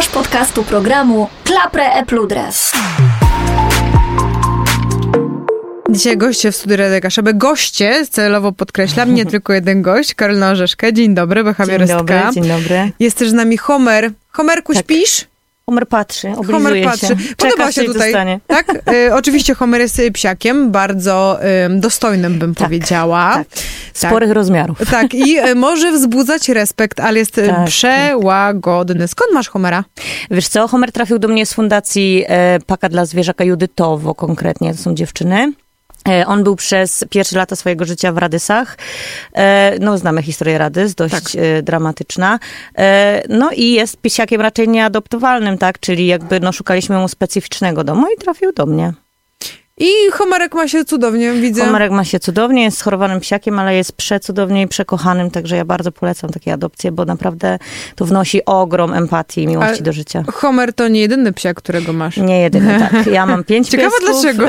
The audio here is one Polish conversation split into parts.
Słuchasz podcastu programu Klapre e Pludres. Dzisiaj goście w studiu Radia Kaszebę. Goście, celowo podkreślam, nie tylko jeden gość, Karolina Orzeszka. Dzień dobry, behawiorystka. Dzień dobry. Jest też z nami Homer. Homerku, tak. Śpisz? Homer patrzy, oblizuje Homer patrzy. się. Podoba się tutaj. Dostanie. Tak? Oczywiście Homer jest psiakiem, bardzo dostojnym, bym powiedziała. Tak. Sporych rozmiarów. Tak, i może wzbudzać respekt, ale jest przełagodny. Skąd masz Homera? Wiesz co, Homer trafił do mnie z fundacji Paka dla Zwierzaka Judytowo konkretnie, to są dziewczyny. On był przez pierwsze lata swojego życia w Radysach. No, znamy historię Radys, dość dramatyczna. No i jest pisiakiem raczej nieadoptowalnym, tak? Czyli jakby szukaliśmy mu specyficznego domu i trafił do mnie. I Homerek ma się cudownie, widzę. Homerek ma się cudownie, jest schorowanym psiakiem, ale jest przecudownie i przekochanym, także ja bardzo polecam takie adopcje, bo naprawdę to wnosi ogrom empatii i miłości do życia. Homer to nie jedyny psiak, którego masz. Nie jedyny, tak. Ja mam 5 piesków. Ciekawe dlaczego.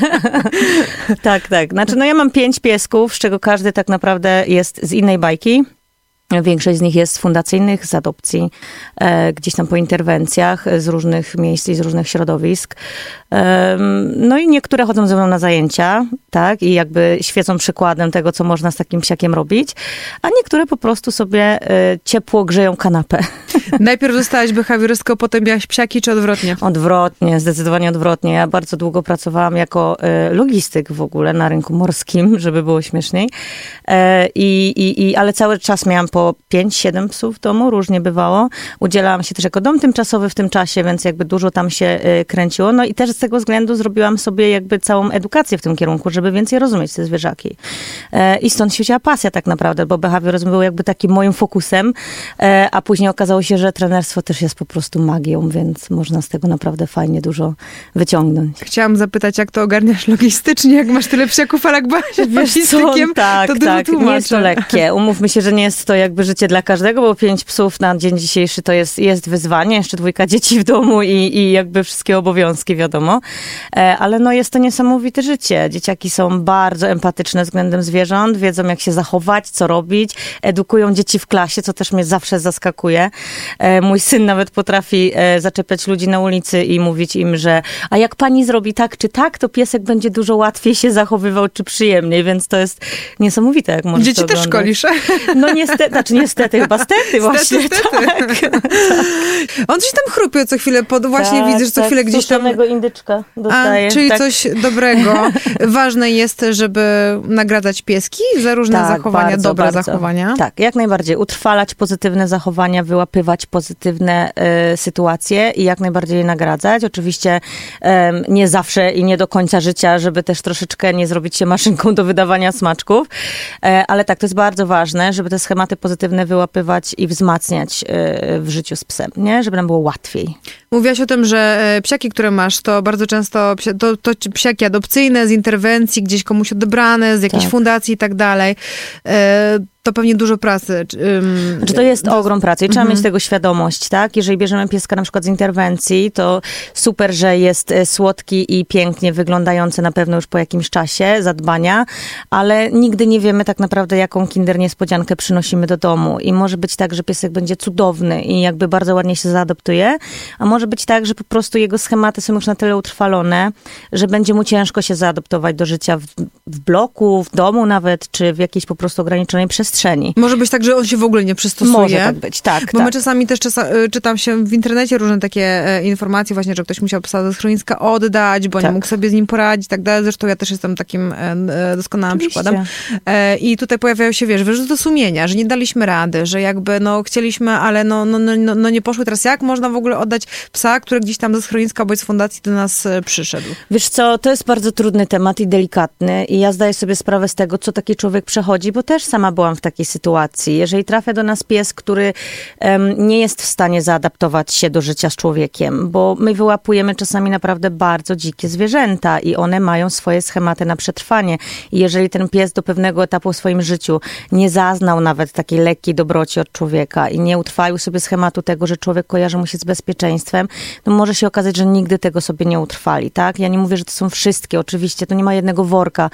Tak. Znaczy, ja mam 5 piesków, z czego każdy tak naprawdę jest z innej bajki. Większość z nich jest fundacyjnych, z adopcji, gdzieś tam po interwencjach z różnych miejsc i z różnych środowisk. No i niektóre chodzą ze mną na zajęcia, tak, i jakby świecą przykładem tego, co można z takim psiakiem robić, a niektóre po prostu sobie ciepło grzeją kanapę. Najpierw zostałaś behawiorystką, potem miałaś psiaki, czy odwrotnie? Odwrotnie, zdecydowanie odwrotnie. Ja bardzo długo pracowałam jako logistyk w ogóle na rynku morskim, żeby było śmieszniej. Ale cały czas miałam po 5-7 psów w domu, różnie bywało. Udzielałam się też jako dom tymczasowy w tym czasie, więc jakby dużo tam się kręciło. No i też z tego względu zrobiłam sobie jakby całą edukację w tym kierunku, żeby więcej rozumieć te zwierzaki. I stąd się wzięła pasja tak naprawdę, bo behawioryzm był jakby takim moim fokusem, a później okazało się, że trenerstwo też jest po prostu magią, więc można z tego naprawdę fajnie dużo wyciągnąć. Chciałam zapytać, jak to ogarniasz logistycznie, jak masz tyle psiaków, ale jak byłaś logistykiem, to dużo tłumaczę. Nie jest to lekkie. Umówmy się, że nie jest to jakby życie dla każdego, bo 5 psów na dzień dzisiejszy to jest wyzwanie, jeszcze 2 dzieci w domu i jakby wszystkie obowiązki, wiadomo. Ale jest to niesamowite życie. Dzieciaki są bardzo empatyczne względem zwierząt, wiedzą jak się zachować, co robić, edukują dzieci w klasie, co też mnie zawsze zaskakuje. Mój syn nawet potrafi zaczepiać ludzi na ulicy i mówić im, że a jak pani zrobi tak czy tak, to piesek będzie dużo łatwiej się zachowywał czy przyjemniej, więc to jest niesamowite, jak możesz dzieci to też szkolisz? No niestety, chyba stety właśnie. Tak. On coś tam chrupie co chwilę, właśnie widzę, że co chwilę gdzieś tam... indyczka dostaje. Czyli coś dobrego. Ważne jest, żeby nagradzać pieski za różne zachowania, dobre zachowania. Tak, jak najbardziej. Utrwalać pozytywne zachowania, wyłapywać pozytywne sytuacje i jak najbardziej je nagradzać. Oczywiście nie zawsze i nie do końca życia, żeby też troszeczkę nie zrobić się maszynką do wydawania smaczków, ale tak, to jest bardzo ważne, żeby te schematy pozytywne wyłapywać i wzmacniać w życiu z psem, nie? Żeby nam było łatwiej. Mówiłaś o tym, że psiaki, które masz, to bardzo często to psiaki adopcyjne z interwencji, gdzieś komuś odebrane, z jakiejś fundacji i tak dalej. To pewnie dużo pracy. To jest ogrom pracy i trzeba mieć tego świadomość, tak? Jeżeli bierzemy pieska na przykład z interwencji, to super, że jest słodki i pięknie wyglądający na pewno już po jakimś czasie zadbania, ale nigdy nie wiemy tak naprawdę, jaką kinder niespodziankę przynosimy do domu. I może być tak, że piesek będzie cudowny i jakby bardzo ładnie się zaadoptuje, a może być tak, że po prostu jego schematy są już na tyle utrwalone, że będzie mu ciężko się zaadoptować do życia w bloku, w domu nawet, czy w jakiejś po prostu ograniczonej przestrzeni. Może być tak, że on się w ogóle nie przystosuje. Może tak być, tak. Bo my czasami też czytam się w internecie różne takie informacje właśnie, że ktoś musiał psa ze schroniska oddać, bo nie mógł sobie z nim poradzić i tak dalej. Zresztą ja też jestem takim doskonałym przykładem. I tutaj pojawiają się, wyrzuty sumienia, że nie daliśmy rady, że jakby chcieliśmy, ale nie poszły. Teraz jak można w ogóle oddać psa, który gdzieś tam ze schroniska bądź z fundacji do nas przyszedł? Wiesz co, to jest bardzo trudny temat i delikatny i ja zdaję sobie sprawę z tego, co taki człowiek przechodzi, bo też sama byłam w takiej sytuacji. Jeżeli trafia do nas pies, który nie jest w stanie zaadaptować się do życia z człowiekiem, bo my wyłapujemy czasami naprawdę bardzo dzikie zwierzęta i one mają swoje schematy na przetrwanie. I jeżeli ten pies do pewnego etapu w swoim życiu nie zaznał nawet takiej lekkiej dobroci od człowieka i nie utrwalił sobie schematu tego, że człowiek kojarzy mu się z bezpieczeństwem, to może się okazać, że nigdy tego sobie nie utrwali, tak? Ja nie mówię, że to są wszystkie, oczywiście, to nie ma jednego worka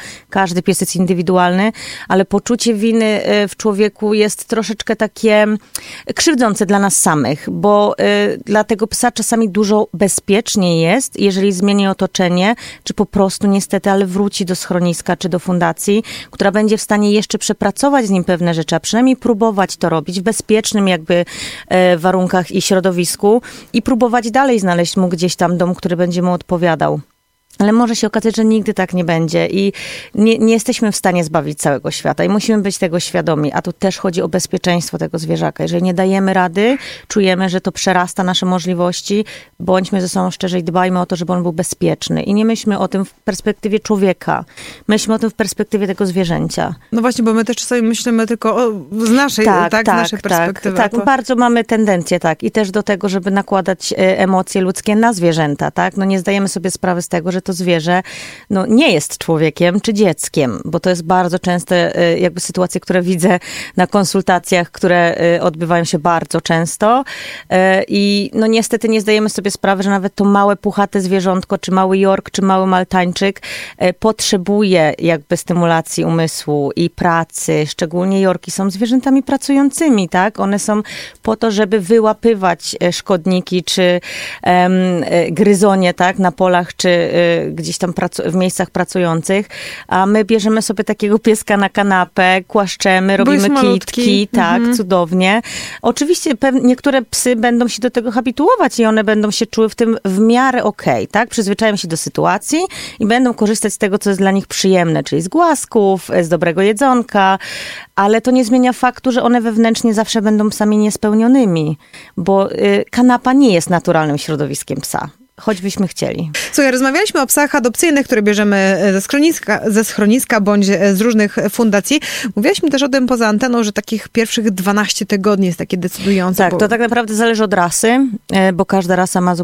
każdy pies jest indywidualny, ale poczucie winy w człowieku jest troszeczkę takie krzywdzące dla nas samych, bo dla tego psa czasami dużo bezpieczniej jest, jeżeli zmieni otoczenie, czy po prostu niestety, ale wróci do schroniska, czy do fundacji, która będzie w stanie jeszcze przepracować z nim pewne rzeczy, a przynajmniej próbować to robić w bezpiecznym jakby warunkach i środowisku i próbować dalej znaleźć mu gdzieś tam dom, który będzie mu odpowiadał. Ale może się okazać, że nigdy tak nie będzie i nie jesteśmy w stanie zbawić całego świata i musimy być tego świadomi. A tu też chodzi o bezpieczeństwo tego zwierzaka. Jeżeli nie dajemy rady, czujemy, że to przerasta nasze możliwości, bądźmy ze sobą szczerzy i dbajmy o to, żeby on był bezpieczny. I nie myślmy o tym w perspektywie człowieka. Myślmy o tym w perspektywie tego zwierzęcia. No właśnie, bo my też czasami myślimy tylko z naszej, z naszej perspektywy. Tak, bardzo mamy tendencję, i też do tego, żeby nakładać emocje ludzkie na zwierzęta, No nie zdajemy sobie sprawy z tego, że to zwierzę nie jest człowiekiem czy dzieckiem, bo to jest bardzo częste jakby sytuacje, które widzę na konsultacjach, które odbywają się bardzo często i niestety nie zdajemy sobie sprawy, że nawet to małe, puchate zwierzątko, czy mały York, czy mały Maltańczyk potrzebuje jakby stymulacji umysłu i pracy. Szczególnie Yorki są zwierzętami pracującymi, One są po to, żeby wyłapywać szkodniki, czy gryzonie, na polach, czy gdzieś tam w miejscach pracujących, a my bierzemy sobie takiego pieska na kanapę, kłaszczemy, robimy kitki, cudownie. Oczywiście niektóre psy będą się do tego habituować i one będą się czuły w tym w miarę okej, Przyzwyczają się do sytuacji i będą korzystać z tego, co jest dla nich przyjemne, czyli z głasków, z dobrego jedzonka, ale to nie zmienia faktu, że one wewnętrznie zawsze będą psami niespełnionymi, bo kanapa nie jest naturalnym środowiskiem psa. Choćbyśmy chcieli. Słuchaj, rozmawialiśmy o psach adopcyjnych, które bierzemy ze schroniska bądź z różnych fundacji. Mówiłaś mi też o tym poza anteną, że takich pierwszych 12 tygodni jest takie decydujące. Tak, to tak naprawdę zależy od rasy, bo każda rasa ma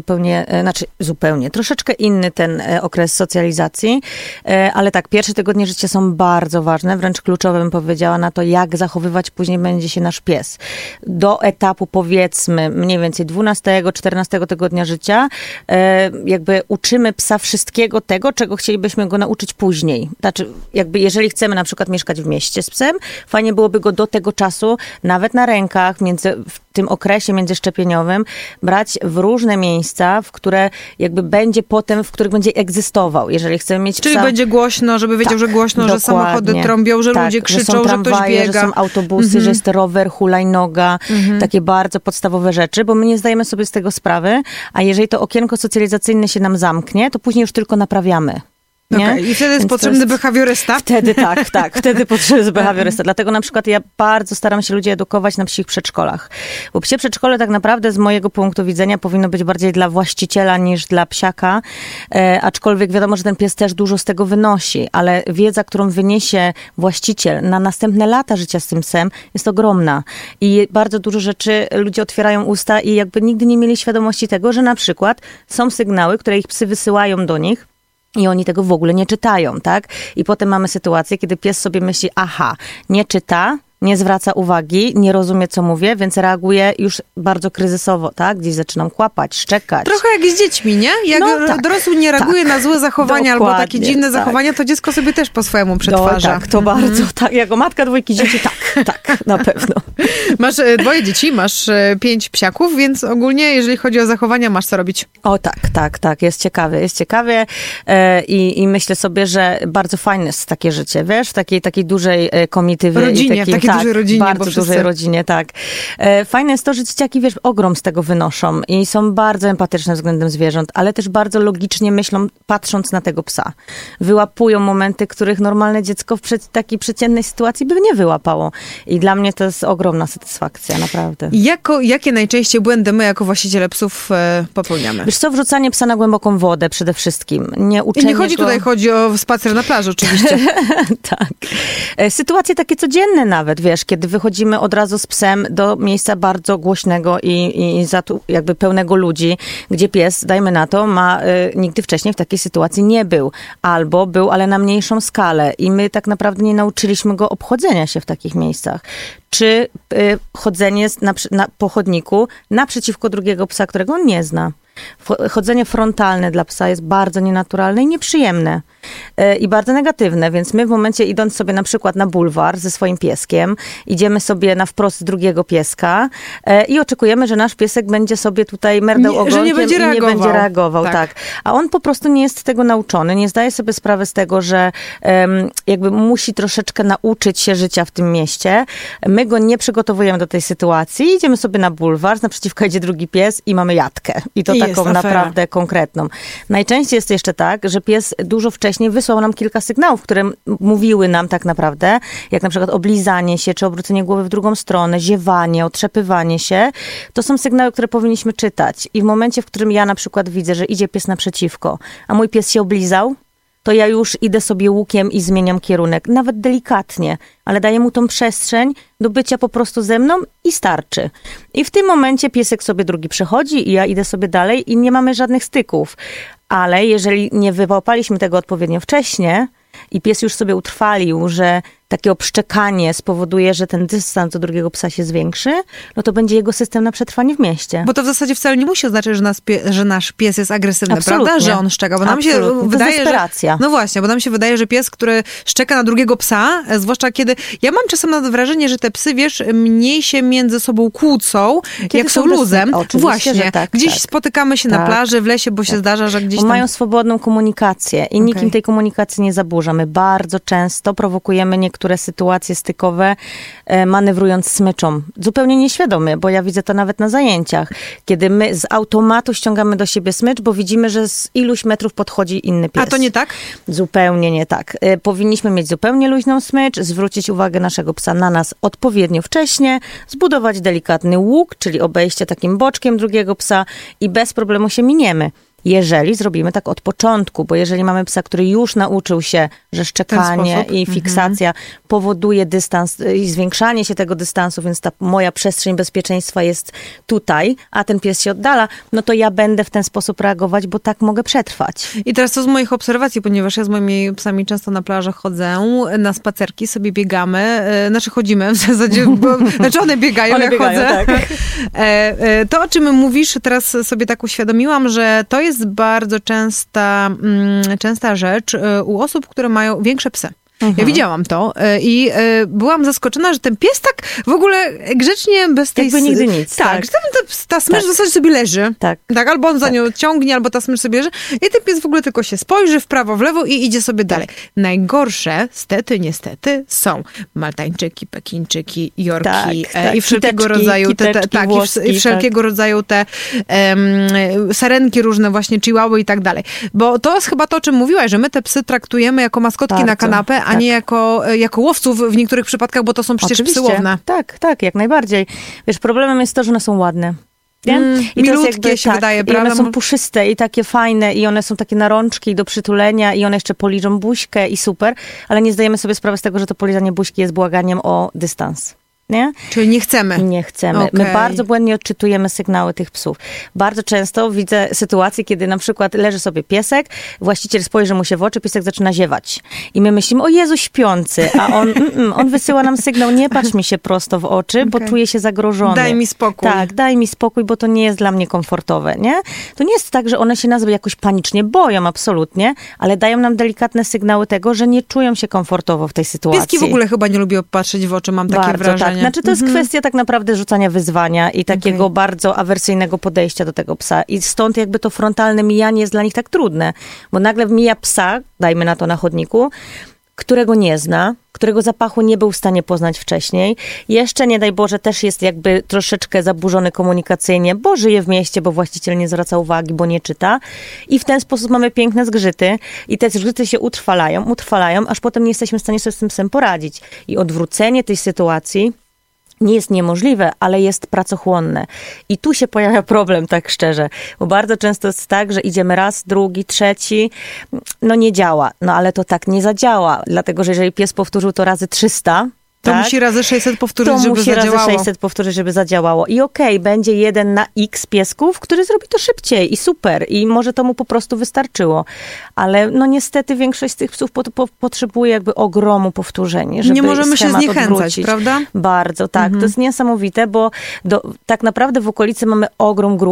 troszeczkę inny ten okres socjalizacji, ale pierwsze tygodnie życia są bardzo ważne, wręcz kluczowe bym powiedziała na to, jak zachowywać później będzie się nasz pies. Do etapu powiedzmy mniej więcej 12-14 tygodnia życia jakby uczymy psa wszystkiego tego, czego chcielibyśmy go nauczyć później. Znaczy, jakby jeżeli chcemy na przykład mieszkać w mieście z psem, fajnie byłoby go do tego czasu, nawet na rękach, w tym okresie międzyszczepieniowym, brać w różne miejsca, w które jakby będzie potem, w których będzie egzystował. Jeżeli chcemy mieć Czyli psa... będzie głośno, żeby wiedział, że głośno, dokładnie. Że samochody trąbią, że ludzie krzyczą, że ktoś biega. Że są autobusy, że jest rower, hulajnoga, takie bardzo podstawowe rzeczy, bo my nie zdajemy sobie z tego sprawy, a jeżeli to okienko socjalizacyjne się nam zamknie, to później już tylko naprawiamy. Okay. I wtedy jest potrzebny behawiorysta? Wtedy wtedy potrzebny jest behawiorysta. Dlatego na przykład ja bardzo staram się ludzi edukować na psich przedszkolach. Bo psie przedszkole tak naprawdę z mojego punktu widzenia powinno być bardziej dla właściciela niż dla psiaka. Aczkolwiek wiadomo, że ten pies też dużo z tego wynosi, ale wiedza, którą wyniesie właściciel na następne lata życia z tym psem jest ogromna. I bardzo dużo rzeczy ludzie otwierają usta i jakby nigdy nie mieli świadomości tego, że na przykład są sygnały, które ich psy wysyłają do nich, i oni tego w ogóle nie czytają, I potem mamy sytuację, kiedy pies sobie myśli, nie czyta, nie zwraca uwagi, nie rozumie, co mówię, więc reaguje już bardzo kryzysowo, Gdzieś zaczynam kłapać, szczekać. Trochę jak z dziećmi, nie? Jak dorosły nie reaguje na złe zachowania albo takie dziwne zachowania, to dziecko sobie też po swojemu przetwarza. To bardzo, Jako matka 2 dzieci, na pewno. Masz 2 dzieci, masz 5 psiaków, więc ogólnie, jeżeli chodzi o zachowania, masz co robić. O tak, jest ciekawie i myślę sobie, że bardzo fajne jest takie życie, wiesz, w takiej dużej komitywie. Rodzinie, takiej dużej rodzinie. Bardzo dużej rodzinie, Fajne jest to, że dzieciaki, wiesz, ogrom z tego wynoszą i są bardzo empatyczne względem zwierząt, ale też bardzo logicznie myślą, patrząc na tego psa. Wyłapują momenty, których normalne dziecko w takiej przeciętnej sytuacji by nie wyłapało. I dla mnie to jest ogromna satysfakcja, naprawdę. Jakie najczęściej błędy my jako właściciele psów popełniamy? Wiesz co, wrzucanie psa na głęboką wodę przede wszystkim. Chodzi o spacer na plaży oczywiście. Tak. Sytuacje takie codzienne nawet, wiesz, kiedy wychodzimy od razu z psem do miejsca bardzo głośnego i jakby pełnego ludzi, gdzie pies, dajmy na to, nigdy wcześniej w takiej sytuacji nie był. Albo był, ale na mniejszą skalę. I my tak naprawdę nie nauczyliśmy go obchodzenia się w takich miejscach. Czy chodzenie po chodniku naprzeciwko drugiego psa, którego on nie zna. Chodzenie frontalne dla psa jest bardzo nienaturalne i nieprzyjemne. I bardzo negatywne, więc my w momencie idąc sobie na przykład na bulwar ze swoim pieskiem, idziemy sobie na wprost drugiego pieska i oczekujemy, że nasz piesek będzie sobie tutaj merdał ogonkiem nie będzie i nie będzie reagował. Tak. A on po prostu nie jest tego nauczony, nie zdaje sobie sprawy z tego, że jakby musi troszeczkę nauczyć się życia w tym mieście. My go nie przygotowujemy do tej sytuacji, idziemy sobie na bulwar, naprzeciwko idzie drugi pies i mamy jatkę. I to taką naprawdę konkretną. Najczęściej jest jeszcze tak, że pies dużo wcześniej wysłał nam kilka sygnałów, które mówiły nam tak naprawdę, jak na przykład oblizanie się, czy obrócenie głowy w drugą stronę, ziewanie, otrzepywanie się. To są sygnały, które powinniśmy czytać. I w momencie, w którym ja na przykład widzę, że idzie pies naprzeciwko, a mój pies się oblizał, to ja już idę sobie łukiem i zmieniam kierunek. Nawet delikatnie, ale daję mu tą przestrzeń do bycia po prostu ze mną i starczy. I w tym momencie piesek sobie drugi przechodzi i ja idę sobie dalej i nie mamy żadnych styków. Ale jeżeli nie wyłapaliśmy tego odpowiednio wcześnie i pies już sobie utrwalił, że takie obszczekanie spowoduje, że ten dystans do drugiego psa się zwiększy, no to będzie jego system na przetrwanie w mieście. Bo to w zasadzie wcale nie musi oznaczać, że nasz pies jest agresywny, Absolutnie. prawda? Że on szczeka, bo nam się wydaje, że... No właśnie, bo nam się wydaje, że pies, który szczeka na drugiego psa, zwłaszcza kiedy... Ja mam czasem nawet wrażenie, że te psy, wiesz, mniej się między sobą kłócą, kiedy jak są luzem. Właśnie, tak, gdzieś spotykamy się na plaży, w lesie, bo się zdarza, że gdzieś tam... Mają swobodną komunikację i nikt im tej komunikacji nie zaburza. My bardzo często prowokujemy niektóre sytuacje stykowe, manewrując smyczą. Zupełnie nieświadomie, bo ja widzę to nawet na zajęciach, kiedy my z automatu ściągamy do siebie smycz, bo widzimy, że z iluś metrów podchodzi inny pies. A to nie tak? Zupełnie nie tak. Powinniśmy mieć zupełnie luźną smycz, zwrócić uwagę naszego psa na nas odpowiednio wcześnie, zbudować delikatny łuk, czyli obejście takim boczkiem drugiego psa i bez problemu się miniemy. Jeżeli zrobimy tak od początku, bo jeżeli mamy psa, który już nauczył się, że szczekanie i fiksacja powoduje dystans i zwiększanie się tego dystansu, więc ta moja przestrzeń bezpieczeństwa jest tutaj, a ten pies się oddala, no to ja będę w ten sposób reagować, bo tak mogę przetrwać. I teraz to z moich obserwacji, ponieważ ja z moimi psami często na plażach chodzę, na spacerki sobie biegamy, chodzimy w zasadzie, bo one biegają, ja chodzę. Tak. To, o czym mówisz, teraz sobie tak uświadomiłam, że to jest bardzo częsta rzecz u osób, które mają większe psy. Ja widziałam to i byłam zaskoczona, że ten pies tak w ogóle grzecznie bez tej... Jakby nigdy nic. Tak, że ta smycz w zasadzie sobie leży. Tak, albo on za nią ciągnie, albo ta smycz sobie leży. I ten pies w ogóle tylko się spojrzy w prawo, w lewo i idzie sobie dalej. Najgorsze, niestety, są maltańczyki, pekińczyki, jorki i wszelkiego rodzaju wszelkiego rodzaju te sarenki różne, właśnie chihuahy i tak dalej. Bo to jest chyba to, o czym mówiłaś, że my te psy traktujemy jako maskotki na kanapę, a nie jako łowców w niektórych przypadkach, bo to są przecież psy łowne. Tak, jak najbardziej. Wiesz, problemem jest to, że one są ładne. I milutkie się wydaje, prawda? I one są puszyste i takie fajne i one są takie na rączki do przytulenia i one jeszcze poliżą buźkę i super, ale nie zdajemy sobie sprawy z tego, że to polizanie buźki jest błaganiem o dystans. Nie? Czyli nie chcemy. Nie chcemy. Okay. My bardzo błędnie odczytujemy sygnały tych psów. Bardzo często widzę sytuacje, kiedy na przykład leży sobie piesek, właściciel spojrzy mu się w oczy, piesek zaczyna ziewać. I my myślimy, o Jezu, śpiący. A on wysyła nam sygnał, nie patrz mi się prosto w oczy, bo czuję się zagrożony. Daj mi spokój. Tak, daj mi spokój, bo to nie jest dla mnie komfortowe, nie? To nie jest tak, że one się nas jakoś panicznie boją, absolutnie, ale dają nam delikatne sygnały tego, że nie czują się komfortowo w tej sytuacji. Pieski w ogóle chyba nie lubią patrzeć w oczy, mam takie wrażenie. Tak. Znaczy to jest kwestia tak naprawdę rzucania wyzwania i takiego bardzo awersyjnego podejścia do tego psa. I stąd jakby to frontalne mijanie jest dla nich tak trudne. Bo nagle mija psa, dajmy na to na chodniku, którego nie zna, którego zapachu nie był w stanie poznać wcześniej. Jeszcze, nie daj Boże, też jest jakby troszeczkę zaburzony komunikacyjnie, bo żyje w mieście, bo właściciel nie zwraca uwagi, bo nie czyta. I w ten sposób mamy piękne zgrzyty i te zgrzyty się utrwalają, aż potem nie jesteśmy w stanie sobie z tym psem poradzić. I odwrócenie tej sytuacji nie jest niemożliwe, ale jest pracochłonne. I tu się pojawia problem, tak szczerze. Bo bardzo często jest tak, że idziemy raz, drugi, trzeci, no nie działa. No ale to tak nie zadziała, dlatego że jeżeli pies powtórzył to razy 300, to musi razy 600 powtórzyć, żeby zadziałało. Razy 600 powtórzyć, żeby zadziałało. I będzie 1 na x piesków, który zrobi to szybciej i super. I może to mu po prostu wystarczyło. Ale no niestety większość z tych psów potrzebuje jakby ogromu powtórzeń, żeby nie możemy się zniechęcać, odwrócić. Prawda? Bardzo, tak. To jest niesamowite, bo tak naprawdę w okolicy mamy ogrom grup,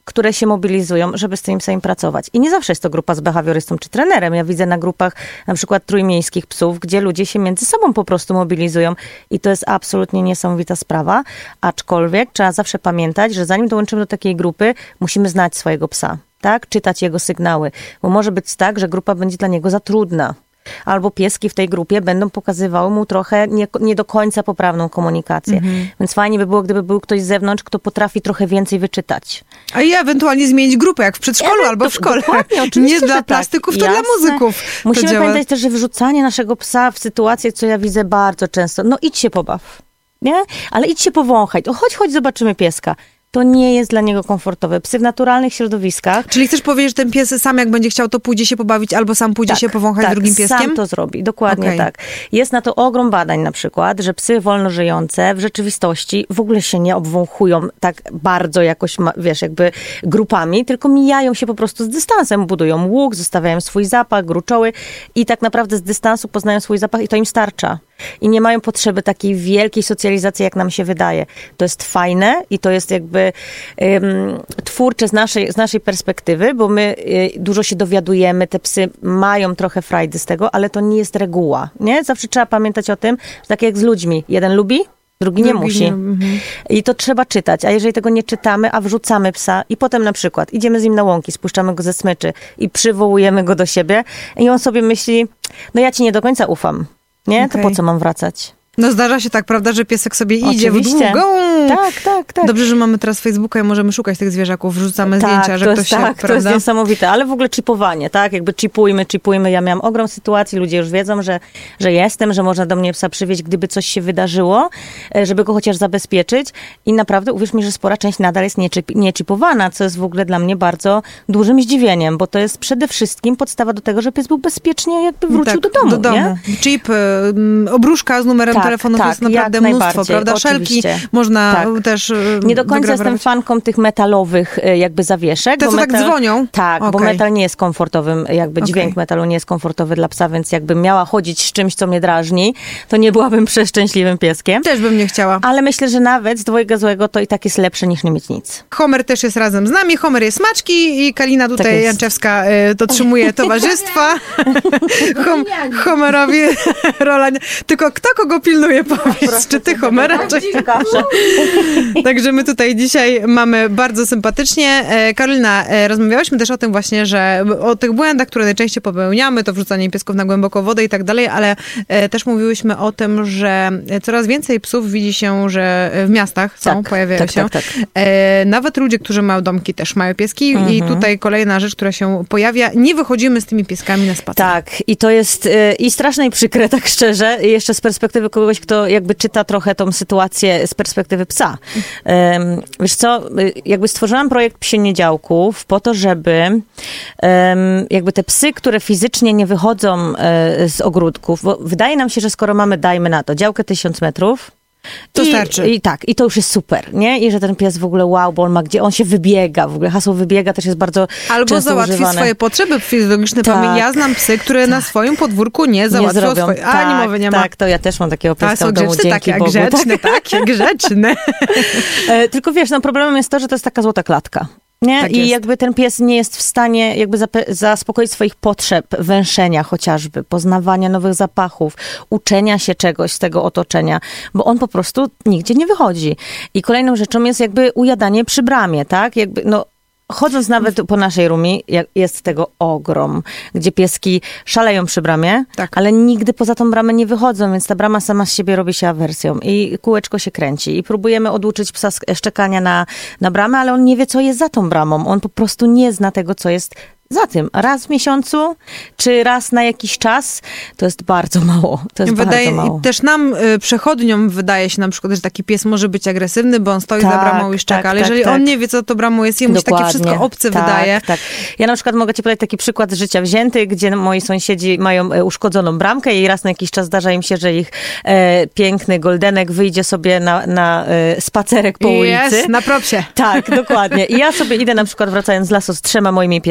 które się mobilizują, żeby z tym psem pracować. I nie zawsze jest to grupa z behawiorystą czy trenerem. Ja widzę na grupach na przykład trójmiejskich psów, gdzie ludzie się między sobą po prostu mobilizują i to jest absolutnie niesamowita sprawa, aczkolwiek trzeba zawsze pamiętać, że zanim dołączymy do takiej grupy, musimy znać swojego psa, tak? Czytać jego sygnały, bo może być tak, że grupa będzie dla niego za trudna. Albo pieski w tej grupie będą pokazywały mu trochę nie do końca poprawną komunikację. Więc fajnie by było, gdyby był ktoś z zewnątrz, kto potrafi trochę więcej wyczytać. A i ewentualnie zmienić grupę, jak w przedszkolu albo w szkole. Nie dla plastyków, to dla muzyków. Musimy pamiętać też, że wyrzucanie naszego psa w sytuację, co ja widzę bardzo często, no idź się pobaw, nie? Ale idź się powąchaj, to chodź zobaczymy pieska. To nie jest dla niego komfortowe. Psy w naturalnych środowiskach... Czyli chcesz powiedzieć, że ten pies sam jak będzie chciał, to pójdzie się pobawić albo sam pójdzie się powąchać z drugim pieskiem? Sam to zrobi. Dokładnie tak. Jest na to ogrom badań na przykład, że psy wolno żyjące w rzeczywistości w ogóle się nie obwąchują tak bardzo jakoś, wiesz, jakby grupami, tylko mijają się po prostu z dystansem. Budują łuk, zostawiają swój zapach, gruczoły i tak naprawdę z dystansu poznają swój zapach i to im starcza. I nie mają potrzeby takiej wielkiej socjalizacji, jak nam się wydaje. To jest fajne i to jest jakby twórcze z naszej perspektywy, bo my dużo się dowiadujemy, te psy mają trochę frajdy z tego, ale to nie jest reguła, nie? Zawsze trzeba pamiętać o tym, że tak jak z ludźmi, jeden lubi, drugi nie musi. I to trzeba czytać, a jeżeli tego nie czytamy, a wrzucamy psa i potem na przykład idziemy z nim na łąki, spuszczamy go ze smyczy i przywołujemy go do siebie i on sobie myśli, no ja ci nie do końca ufam. Nie? To po co mam wracać? No zdarza się tak, prawda, że piesek sobie idzie w długą. Tak. Dobrze, że mamy teraz Facebooka i możemy szukać tych zwierzaków, wrzucamy zdjęcia, że ktoś się, prawda? To jest niesamowite, ale w ogóle chipowanie, tak? Jakby chipujmy. Ja miałam ogrom sytuacji, ludzie już wiedzą, że jestem, że można do mnie psa przywieźć, gdyby coś się wydarzyło, żeby go chociaż zabezpieczyć i naprawdę uwierz mi, że spora część nadal jest niechipowana, co jest w ogóle dla mnie bardzo dużym zdziwieniem, bo to jest przede wszystkim podstawa do tego, że pies był bezpiecznie jakby wrócił do domu. Nie? Chip, obruszka z numerem telefonów jest naprawdę mnóstwo, prawda? Szelki można też nie do końca jestem fanką tych metalowych jakby zawieszek. Te, co tak dzwonią? Tak, bo metal nie jest komfortowym, jakby dźwięk metalu nie jest komfortowy dla psa, więc jakbym miała chodzić z czymś, co mnie drażni, to nie byłabym przeszczęśliwym pieskiem. Też bym nie chciała. Ale myślę, że nawet z dwojga złego to i tak jest lepsze niż nie mieć nic. Homer też jest razem z nami. Homer jest Maczki i Kalina tutaj tak Janczewska dotrzymuje towarzystwa. Homerowi rola... Tylko kto kogo pilnuje, powiedz? Czy ty Homera? Także my tutaj dzisiaj mamy bardzo sympatycznie. Karolina, rozmawiałyśmy też o tym właśnie, że o tych błędach, które najczęściej popełniamy, to wrzucanie piesków na głęboką wodę i tak dalej, ale też mówiłyśmy o tym, że coraz więcej psów widzi się, że w miastach pojawiają się. Tak. Nawet ludzie, którzy mają domki, też mają pieski i tutaj kolejna rzecz, która się pojawia, nie wychodzimy z tymi pieskami na spacer. Tak, i to jest i straszne i przykre, tak szczerze, jeszcze z perspektywy kogoś, kto jakby czyta trochę tą sytuację z perspektywy psa. Wiesz co, jakby stworzyłam projekt Psieniedziałków po to, żeby jakby te psy, które fizycznie nie wychodzą z ogródków, bo wydaje nam się, że skoro mamy, dajmy na to, działkę 1000 metrów, to starczy. I to już jest super, nie? I że ten pies w ogóle bo on ma gdzie, on się wybiega, w ogóle hasło wybiega też jest bardzo albo załatwi używane. Swoje potrzeby fizjologiczne. Ja znam psy, które na swoim podwórku nie załatwią swoje. Ani mowy nie ma. Tak, to ja też mam takiego pieska w domu, dzięki Bogu. Takie grzeczne. Tylko wiesz, problemem jest to, że to jest taka złota klatka. Nie? Tak I jest. jakby ten pies nie jest w stanie jakby zaspokoić swoich potrzeb, węszenia chociażby, poznawania nowych zapachów, uczenia się czegoś z tego otoczenia, bo on po prostu nigdzie nie wychodzi. I kolejną rzeczą jest jakby ujadanie przy bramie, tak? Jakby, chodząc nawet po naszej Rumi, jest tego ogrom, gdzie pieski szaleją przy bramie, ale nigdy poza tą bramę nie wychodzą, więc ta brama sama z siebie robi się awersją i kółeczko się kręci. I próbujemy oduczyć psa szczekania na bramę, ale on nie wie, co jest za tą bramą. On po prostu nie zna tego, co jest za tym. Raz w miesiącu, czy raz na jakiś czas, to jest bardzo mało. Bardzo mało. I też nam, przechodniom, wydaje się na przykład, że taki pies może być agresywny, bo on stoi za bramą i szczeka, ale jeżeli on nie wie, co to bramą jest, jemu się takie wszystko obce wydaje. Tak. Ja na przykład mogę ci podać taki przykład z życia wzięty, gdzie moi sąsiedzi mają uszkodzoną bramkę i raz na jakiś czas zdarza im się, że ich piękny goldenek wyjdzie sobie na spacerek po ulicy. Na propsie. Tak, dokładnie. I ja sobie idę na przykład wracając z lasu z 3 moimi pieskami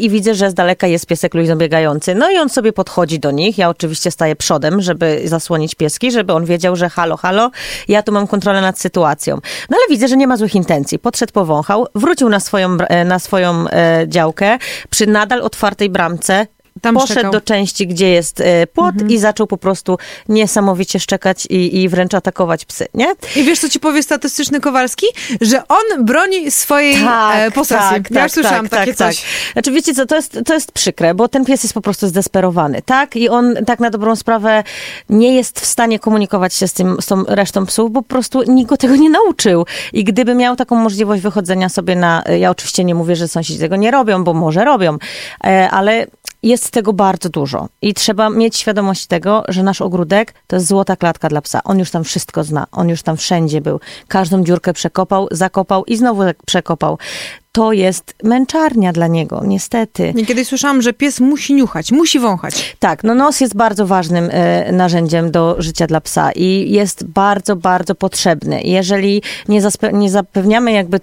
i widzę, że z daleka jest piesek luźno biegający. No i on sobie podchodzi do nich. Ja oczywiście staję przodem, żeby zasłonić pieski, żeby on wiedział, że halo, ja tu mam kontrolę nad sytuacją. No ale widzę, że nie ma złych intencji. Podszedł, powąchał, wrócił na swoją działkę przy nadal otwartej bramce. Tam poszedł szczekał do części, gdzie jest płot i zaczął po prostu niesamowicie szczekać i wręcz atakować psy, nie? I wiesz, co ci powie statystyczny Kowalski? Że on broni swojej posesji. Ja już słyszałam takie coś. Znaczy, wiecie co, to jest przykre, bo ten pies jest po prostu zdesperowany, tak? I on tak na dobrą sprawę nie jest w stanie komunikować się z tą resztą psów, bo po prostu nikt go tego nie nauczył. I gdyby miał taką możliwość wychodzenia sobie ja oczywiście nie mówię, że sąsiedzi tego nie robią, bo może robią, ale jest tego bardzo dużo i trzeba mieć świadomość tego, że nasz ogródek to jest złota klatka dla psa. On już tam wszystko zna, on już tam wszędzie był. Każdą dziurkę przekopał, zakopał i znowu przekopał. To jest męczarnia dla niego, niestety. Kiedyś słyszałam, że pies musi niuchać, musi wąchać. Tak, no nos jest bardzo ważnym narzędziem do życia dla psa i jest bardzo, bardzo potrzebny. Jeżeli nie zapewniamy jakby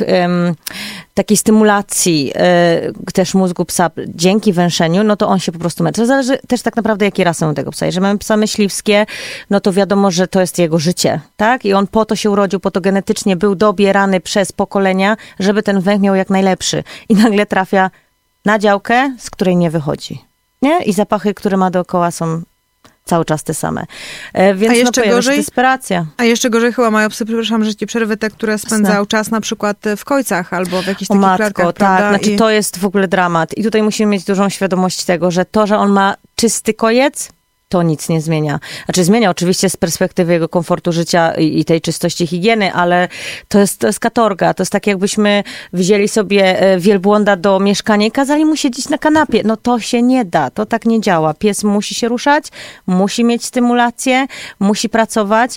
takiej stymulacji też mózgu psa dzięki węszeniu, no to on się po prostu męczy. Zależy też tak naprawdę, jakie rasy mamy tego psa. Jeżeli mamy psa myśliwskie, no to wiadomo, że to jest jego życie, tak? I on po to się urodził, po to genetycznie był dobierany przez pokolenia, żeby ten węch miał jak najlepszy. I nagle trafia na działkę, z której nie wychodzi. Nie? I zapachy, które ma dookoła, są cały czas te same. Więc jeszcze gorzej, desperacja. A jeszcze gorzej chyba mają psy, przepraszam, że ci przerwę, te, które spędzają czas na przykład w kojcach albo w jakichś takich klatkach, prawda? Tak, znaczy to jest w ogóle dramat. I tutaj musimy mieć dużą świadomość tego, że on ma czysty kojec, to nic nie zmienia. Znaczy zmienia oczywiście z perspektywy jego komfortu życia i tej czystości, higieny, ale to jest katorga. To jest tak, jakbyśmy wzięli sobie wielbłąda do mieszkania i kazali mu siedzieć na kanapie. No to się nie da. To tak nie działa. Pies musi się ruszać, musi mieć stymulację, musi pracować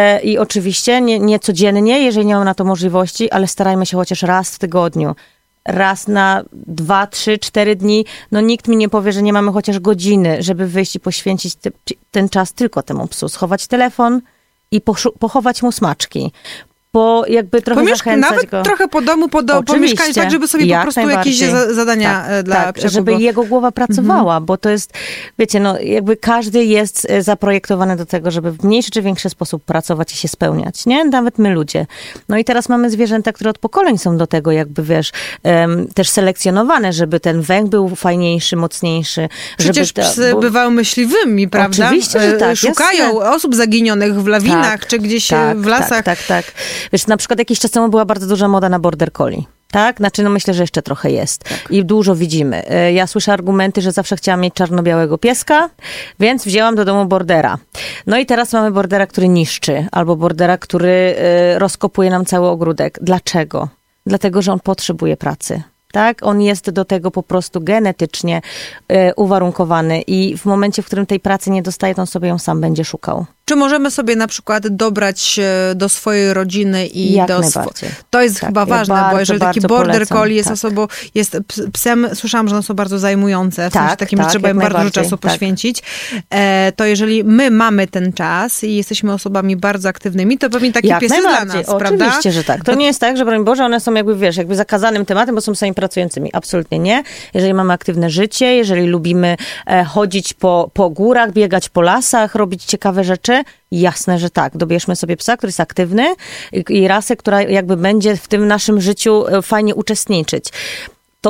i oczywiście nie codziennie, jeżeli nie mamy na to możliwości, ale starajmy się chociaż raz w tygodniu. Raz na 2, 3, 4 dni, no nikt mi nie powie, że nie mamy chociaż godziny, żeby wyjść i poświęcić ten czas tylko temu psu. Schować telefon i pochować mu smaczki. Jakby trochę zachęcać nawet go. Trochę po domu, pomieszkać, tak żeby sobie po prostu jakieś zadania dla psiaków. Żeby jego głowa pracowała, bo to jest, wiecie, no jakby każdy jest zaprojektowany do tego, żeby w mniejszy czy większy sposób pracować i się spełniać, nie? Nawet my ludzie. No i teraz mamy zwierzęta, które od pokoleń są do tego jakby, wiesz, też selekcjonowane, żeby ten węch był fajniejszy, mocniejszy. Przecież psy bywały myśliwymi, prawda? Oczywiście, że tak. Szukają osób zaginionych w lawinach, czy gdzieś w lasach. Tak. Wiesz, na przykład jakiś czas temu była bardzo duża moda na border collie. Tak? Znaczy, no myślę, że jeszcze trochę jest. Tak. I dużo widzimy. Ja słyszę argumenty, że zawsze chciałam mieć czarno-białego pieska, więc wzięłam do domu bordera. No i teraz mamy bordera, który niszczy, albo bordera, który rozkopuje nam cały ogródek. Dlaczego? Dlatego, że on potrzebuje pracy. Tak? On jest do tego po prostu genetycznie uwarunkowany i w momencie, w którym tej pracy nie dostaje, to on sobie ją sam będzie szukał. Czy możemy sobie na przykład dobrać do swojej rodziny i jak najbardziej. To jest chyba ważne, bo jeżeli taki border collie jest osobą, jest psem, słyszałam, że one są bardzo zajmujące, w sensie takim, że trzeba im bardzo dużo czasu poświęcić, to jeżeli my mamy ten czas i jesteśmy osobami bardzo aktywnymi, to pewnie taki pies jest dla nas, prawda? Oczywiście, że tak. To nie jest tak, że broń Boże, one są jakby, wiesz, jakby zakazanym tematem, bo są sami pracującymi. Absolutnie nie. Jeżeli mamy aktywne życie, jeżeli lubimy chodzić po górach, biegać po lasach, robić ciekawe rzeczy, jasne, że tak. Dobierzmy sobie psa, który jest aktywny i rasę, która jakby będzie w tym naszym życiu fajnie uczestniczyć. To,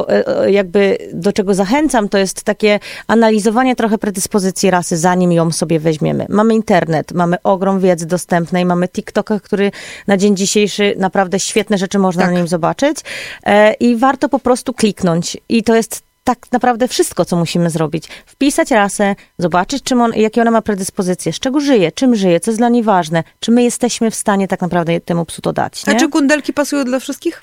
do czego zachęcam, to jest takie analizowanie trochę predyspozycji rasy, zanim ją sobie weźmiemy. Mamy internet, mamy ogrom wiedzy dostępnej, mamy TikToka, który na dzień dzisiejszy naprawdę świetne rzeczy można na nim zobaczyć i warto po prostu kliknąć. I to jest tak naprawdę wszystko, co musimy zrobić. Wpisać rasę, zobaczyć, jakie ona ma predyspozycje, z czego żyje, czym żyje, co jest dla niej ważne, czy my jesteśmy w stanie tak naprawdę temu psu to dać. Nie? A czy kundelki pasują dla wszystkich?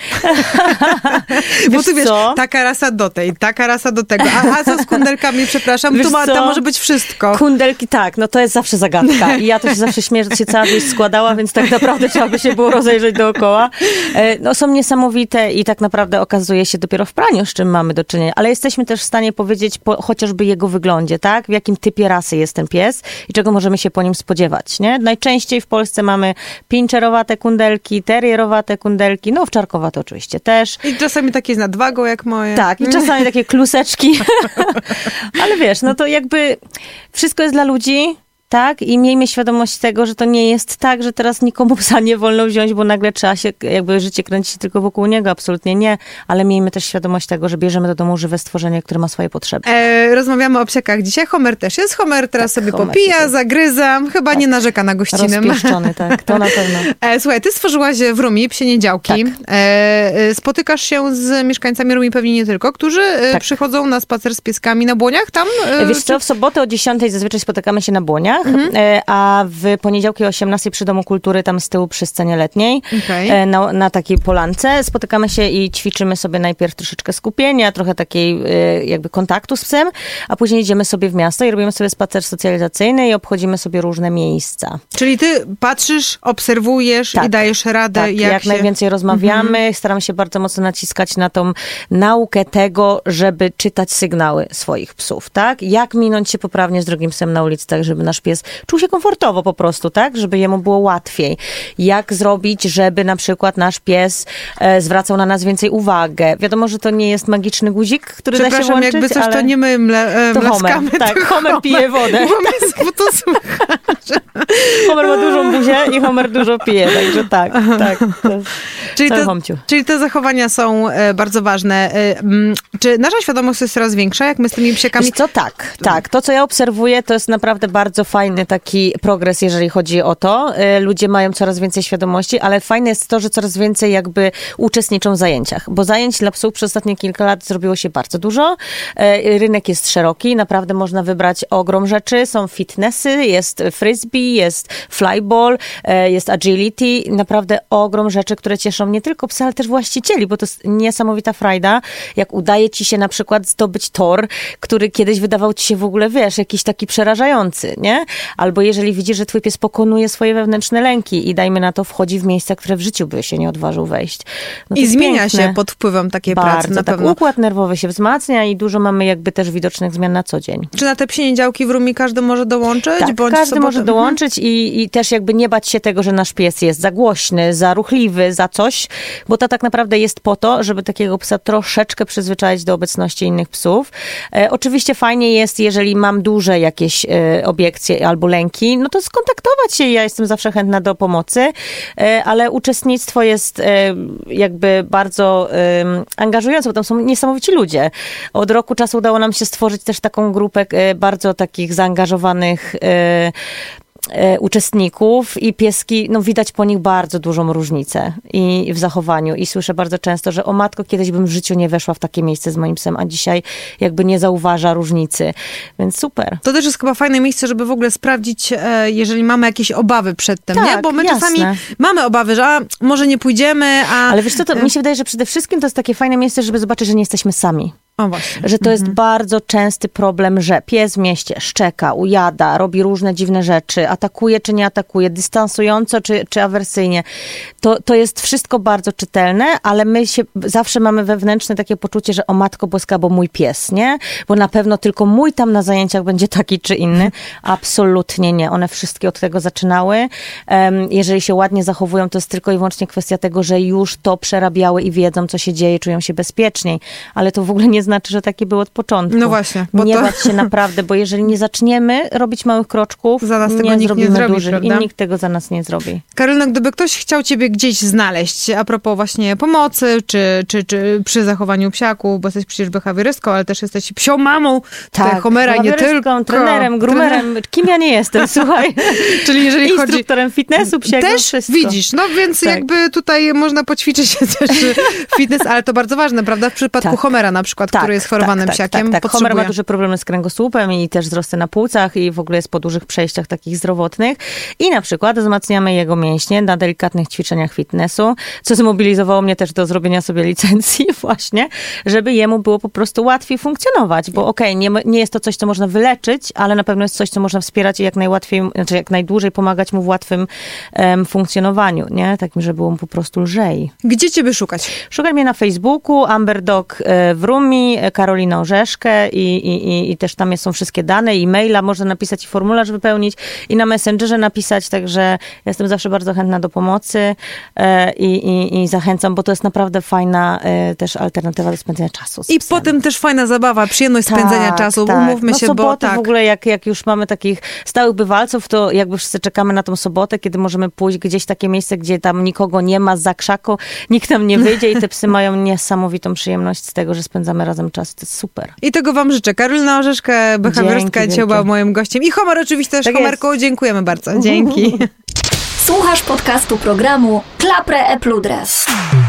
Bo ty wiesz, taka rasa do tej, taka rasa do tego. A co z kundelkami, przepraszam, to może być wszystko. Kundelki, tak, no to jest zawsze zagadka. I ja to się zawsze śmieję, że się cała wieś składała, więc tak naprawdę trzeba by się było rozejrzeć dookoła. No są niesamowite i tak naprawdę okazuje się dopiero w praniu, z czym mamy do czynienia. Ale jesteśmy jesteśmy też w stanie powiedzieć po chociażby jego wyglądzie, tak? W jakim typie rasy jest ten pies i czego możemy się po nim spodziewać, nie? Najczęściej w Polsce mamy pincierowate kundelki, terrierowate kundelki, no owczarkowate oczywiście też. I czasami takie z nadwagą jak moje. Tak, i czasami takie kluseczki. Ale wiesz, no to jakby wszystko jest dla ludzi, tak? I miejmy świadomość tego, że to nie jest tak, że teraz nikomu psa nie wolno wziąć, bo nagle trzeba się, jakby życie kręci się tylko wokół niego. Absolutnie nie. Ale miejmy też świadomość tego, że bierzemy do domu żywe stworzenie, które ma swoje potrzeby. Rozmawiamy o psiakach dzisiaj. Homer też jest. Homer teraz sobie Homer popija, tutaj. zagryza. Chyba nie narzeka na gościnę. Rozpieszczony, tak. To na pewno. Słuchaj, ty stworzyłaś w Rumi psie niedziałki. Tak. Spotykasz się z mieszkańcami Rumi, pewnie nie tylko, którzy przychodzą na spacer z pieskami na Błoniach tam? Wiesz co, w sobotę o 10:00 zazwyczaj spotykamy się na Błoniach, a w poniedziałki o 18:00 przy Domu Kultury, tam z tyłu przy scenie letniej, na takiej polance spotykamy się i ćwiczymy sobie najpierw troszeczkę skupienia, trochę takiej jakby kontaktu z psem, a później idziemy sobie w miasto i robimy sobie spacer socjalizacyjny i obchodzimy sobie różne miejsca. Czyli ty patrzysz, obserwujesz i dajesz radę. Tak, jak najwięcej rozmawiamy. Staramy się bardzo mocno naciskać na tą naukę tego, żeby czytać sygnały swoich psów, tak? Jak minąć się poprawnie z drugim psem na ulicy, tak, żeby nasz pies czuł się komfortowo po prostu, tak? Żeby jemu było łatwiej. Jak zrobić, żeby na przykład nasz pies zwracał na nas więcej uwagę. Wiadomo, że to nie jest magiczny guzik, który da się włączyć, jakby coś, ale to nie my mlaskamy. Tak, Homer pije wodę. Bo to słychać. Homer ma dużą buzię i Homer dużo pije, także tak. Czyli te zachowania są bardzo ważne. Czy nasza świadomość jest coraz większa, jak my z tymi psiakami? Wiesz co, tak. To, co ja obserwuję, to jest naprawdę bardzo fajny taki progres, jeżeli chodzi o to. Ludzie mają coraz więcej świadomości, ale fajne jest to, że coraz więcej jakby uczestniczą w zajęciach, bo zajęć dla psów przez ostatnie kilka lat zrobiło się bardzo dużo. Rynek jest szeroki, naprawdę można wybrać ogrom rzeczy. Są fitnessy, jest frisbee, jest flyball, jest agility. Naprawdę ogrom rzeczy, które cieszą nie tylko psy, ale też właścicieli, bo to jest niesamowita frajda, jak udaje ci się na przykład zdobyć tor, który kiedyś wydawał ci się w ogóle, wiesz, jakiś taki przerażający, nie? Albo jeżeli widzisz, że twój pies pokonuje swoje wewnętrzne lęki i dajmy na to, wchodzi w miejsca, które w życiu by się nie odważył wejść. No i zmienia się pod wpływem takiej pracy, na pewno. Układ nerwowy się wzmacnia i dużo mamy jakby też widocznych zmian na co dzień. Czy na te psie niedziałki w Rumi każdy może dołączyć? Tak, każdy może dołączyć i też jakby nie bać się tego, że nasz pies jest za głośny, za ruchliwy, za coś, bo to tak naprawdę jest po to, żeby takiego psa troszeczkę przyzwyczaić do obecności innych psów. Oczywiście fajnie jest, jeżeli mam duże jakieś obiekcje albo lęki, no to skontaktować się. Ja jestem zawsze chętna do pomocy, ale uczestnictwo jest jakby bardzo angażujące, bo tam są niesamowici ludzie. Od roku czasu udało nam się stworzyć też taką grupę bardzo takich zaangażowanych uczestników i pieski, no widać po nich bardzo dużą różnicę i w zachowaniu. I słyszę bardzo często, że o matko, kiedyś bym w życiu nie weszła w takie miejsce z moim psem, a dzisiaj jakby nie zauważa różnicy. Więc super. To też jest chyba fajne miejsce, żeby w ogóle sprawdzić, jeżeli mamy jakieś obawy przed tym, nie? Bo my czasami mamy obawy, że może nie pójdziemy, Ale wiesz co, to mi się wydaje, że przede wszystkim to jest takie fajne miejsce, żeby zobaczyć, że nie jesteśmy sami. O, właśnie. Że to jest bardzo częsty problem, że pies w mieście szczeka, ujada, robi różne dziwne rzeczy, atakuje czy nie atakuje, dystansująco czy awersyjnie. To jest wszystko bardzo czytelne, ale my zawsze mamy wewnętrzne takie poczucie, że o matko boska, bo mój pies, nie? Bo na pewno tylko mój tam na zajęciach będzie taki czy inny. Absolutnie nie. One wszystkie od tego zaczynały. Jeżeli się ładnie zachowują, to jest tylko i wyłącznie kwestia tego, że już to przerabiały i wiedzą, co się dzieje, czują się bezpieczniej. Ale to w ogóle nie znaczy, że taki był od początku. No właśnie. Nie bać się naprawdę, bo jeżeli nie zaczniemy robić małych kroczków, za nas tego nie nikt zrobimy nie zrobi, dużych prawda? I nikt tego za nas nie zrobi. Karolina, gdyby ktoś chciał ciebie gdzieś znaleźć, a propos właśnie pomocy, czy przy zachowaniu psiaków, bo jesteś przecież behawiorystką, ale też jesteś psią mamą, tak, Homera i nie tylko. Trenerem, groomerem, kim ja nie jestem, słuchaj. Czyli jeżeli chodzi... Instruktorem fitnessu, psiego, też wszystko. widzisz, no więc jakby tutaj można poćwiczyć też fitness, ale to bardzo ważne, prawda? W przypadku Homera na przykład, który jest chorowanym psiakiem. Tak. Homer ma duże problemy z kręgosłupem i też wzrosty na płucach i w ogóle jest po dużych przejściach takich zdrowotnych. I na przykład wzmacniamy jego mięśnie na delikatnych ćwiczeniach fitnessu, co zmobilizowało mnie też do zrobienia sobie licencji właśnie, żeby jemu było po prostu łatwiej funkcjonować, bo nie jest to coś, co można wyleczyć, ale na pewno jest coś, co można wspierać i jak najłatwiej, znaczy jak najdłużej pomagać mu w łatwym funkcjonowaniu, nie? Takim, żeby było mu po prostu lżej. Gdzie ciebie szukać? Szukaj mnie na Facebooku, Amber Dog w Rumi Przyjaciółmi, Karolina Orzeszkę i też tam są wszystkie dane, e-maila, można napisać i formularz wypełnić i na Messengerze napisać, także jestem zawsze bardzo chętna do pomocy i zachęcam, bo to jest naprawdę fajna też alternatywa do spędzenia czasu. I potem też fajna zabawa, przyjemność spędzenia czasu, umówmy się, soboty, bo tak. w ogóle jak już mamy takich stałych bywalców, to jakby wszyscy czekamy na tą sobotę, kiedy możemy pójść gdzieś w takie miejsce, gdzie tam nikogo nie ma, za krzaku, nikt tam nie wyjdzie i te psy mają niesamowitą przyjemność z tego, że spędzamy razem czas. To jest super. I tego wam życzę. Karolina Orzeszka, behawioristka, dzisiaj była moim gościem. I Homar oczywiście też. Tak Homarku, dziękujemy bardzo. Dzięki. Słuchasz podcastu programu Klapre Epludres.